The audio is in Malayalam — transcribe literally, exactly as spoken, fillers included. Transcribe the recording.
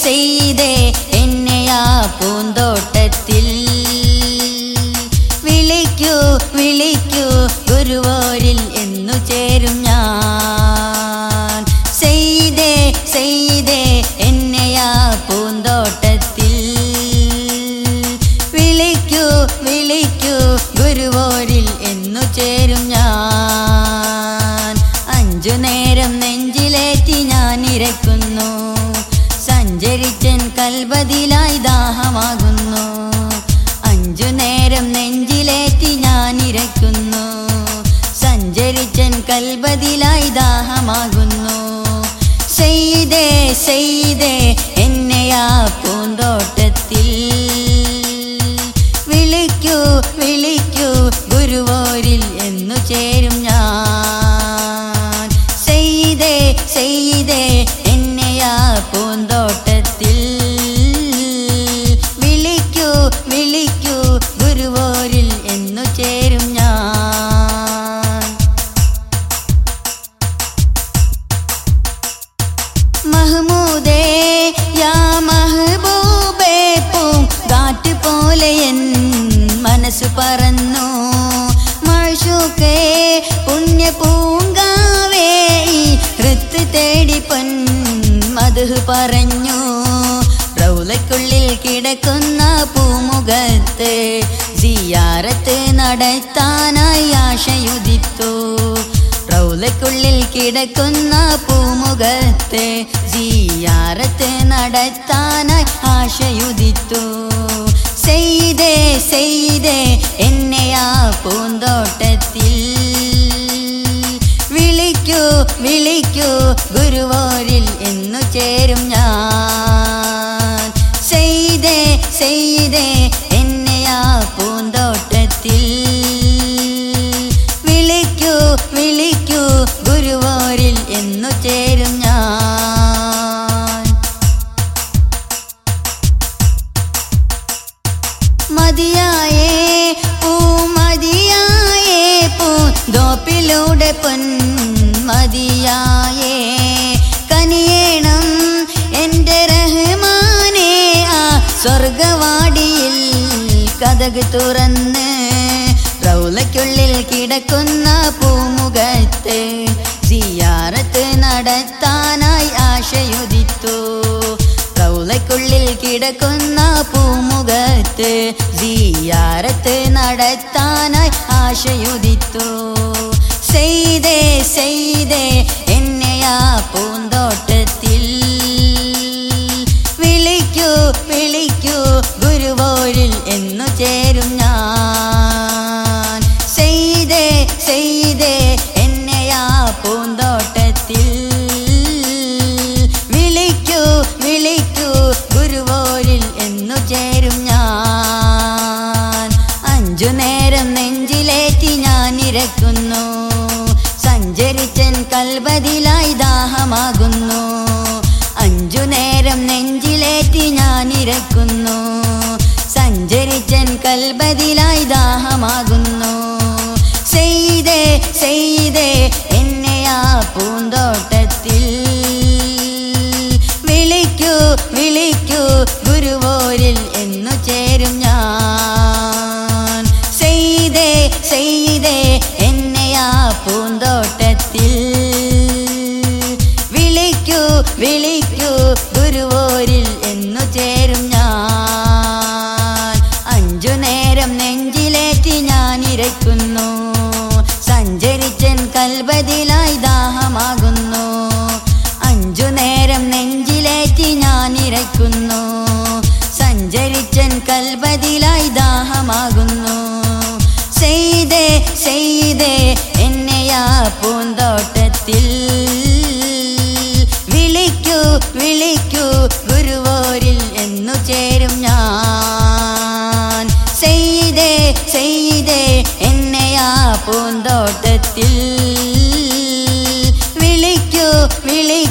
സെയ്തേ എന്നെയാ പൂന്തോട്ടത്തിൽ വിളിക്കൂ വിളിക്കൂ ഗുരുവോരിൽ എന്നു ചേരും ഞാൻ സെയ്തേ സെയ്തേ എന്നെയാ പൂന്തോട്ടത്തിൽ വിളിക്കൂ വിളിക്കൂ ഗുരുവോരിൽ എന്നു ചേരും ഞാൻ അഞ്ചു നേരം നെഞ്ചിലേറ്റി ഞാൻ ഇരക്കുന്നു സഞ്ചരിച്ചൻ കൽബതിലായി ദാഹമാകുന്നു അഞ്ചു നേരം നെഞ്ചിലേറ്റി ഞാൻ ഇരക്കുന്നു സഞ്ചരിച്ചൻ കൽബതിലായി ദാഹമാകുന്നു സെയ്തേ സെയ്തേ എന്നെയാ പൂന്തോട്ടത്തിൽ വിളിക്കൂ വിളിക്കൂ ഗുരുവോരിൽ എന്നു ചേരും ഞാൻ സെയ്തേ സെയ്തേ എന്നെയാ പൂന്തോട്ടത്തിൽ വിളിക്കൂ വിളിക്കൂ ഗുരുവോരിൽ എന്നു ചേരും ഞാൻ മഹ്മൂദേ യാ മഹബൂബേ പൂങ്കാറ്റ് പോലെ എൻ മനസ്സു പറന്നു മഅ്ശൂഖേ പുണ്യ പൂങ്കാവേ ഹൃത്ത് തേടി പൊൻ മദ്ഹ് പറഞ്ഞു റൗളയ്ക്കുള്ളിൽ കിടക്കുന്ന പൂമുഖത്ത് സിയാറത്ത് നടത്താനായി ആശയുദിത്തു റൗളയ്ക്കുള്ളിൽ കിടക്കുന്ന പൂമുഖത്ത് സിയാറത്ത് നടത്താനായി ആശയുദിത്തു സെയ്തേ സെയ്തേ എന്നെയാ പൂന്തോട്ടത്തിൽ വിളിക്കൂ വിളിക്കൂ ഗുരുവോരിൽ എന്നു ചേരും ഞാൻ സെയ്തേ സെയ്തേ എന്നെയാ പൂന്തോട്ടത്തിൽ വിളിക്കൂ വിളിക്കൂ ഗുരുവോരിൽ എന്നു ചേരും ഞാൻ മതിയായേ പൂ മതിയായേ പൂന്തോപ്പിലൂടെ പൊൻ മതിയായേ കനിയേണം എൻ്റെ റഹ്മാനേ ആ സ്വർഗവാടിയിൽ കതക് തുറന്ന് റൗളയ്ക്കുള്ളിൽ കിടക്കുന്ന പൂമുഖത്ത് സിയാറത്ത് നടത്താനായി ആശയുദിത്തു റൗളയ്ക്കുള്ളിൽ കിടക്കുന്ന പൂമുഖത്ത് സിയാറത്ത് നടത്താനായി ആശയുദിത്തു സെയ്തേ സെയ്തേ എന്നെയാ പൂന്തോട്ടത്തിൽ വിളിക്കൂ വിളിക്കൂ ഗുരുവോരിൽ എന്നു ചേരും ഞാൻ സെയ്തേ സെയ്തേ എന്നെയാ പൂന്തോട്ടത്തിൽ വിളിക്കൂ വിളിക്കൂ ഗുരുവോരിൽ എന്നു ചേരും ഞാൻ അഞ്ചു നേരം നെഞ്ചിലേറ്റി ഞാൻ ഇരക്കുന്നു സഞ്ചരിച്ചൻ കൽബതിലായി ദാഹമാകുന്നു അഞ്ചു നേരം നെഞ്ചിലേറ്റി ഞാൻ ഇരക്കുന്നു സഞ്ചരിച്ചൻ കൽബതിലായി ദാഹമാകുന്നു സെയ്തേ സെയ്തേ എന്നെയാ പൂന്തോട്ടത്തിൽ വിളിക്കൂ വിളിക്കൂ ഗുരുവോരിൽ എന്നു ചേരും ഞാൻ സെയ്തേ സെയ്തേ എന്നെയാ പൂന്തോട്ടത്തിൽ വിളിക്കൂ വിളിക്കൂ ഗുരുവോരിൽ എന്നു ചേരും ഞാൻ അഞ്ചു നേരം നെഞ്ചിലേറ്റി ഞാൻ ഇരക്കുന്നു സഞ്ചരിച്ചൻ കൽബതിലായി ദാഹമാകുന്നു അഞ്ചു നേരം നെഞ്ചിലേറ്റി ഞാൻ ഇരക്കുന്നു സഞ്ചരിച്ചൻ കൽബതിലായി ദാഹമാകുന്നു സെയ്തേ സെയ്തേ എന്നെയാ പൂന്തോട്ടത്തിൽ വിളിക്കൂ വിളിക്കൂ ഗുരുവോരിൽ എന്നു ചേരും ഞാൻ സെയ്തേ സെയ്തേ എന്നെയാ പൂന്തോട്ടത്തിൽ വിളിക്കൂ വിളി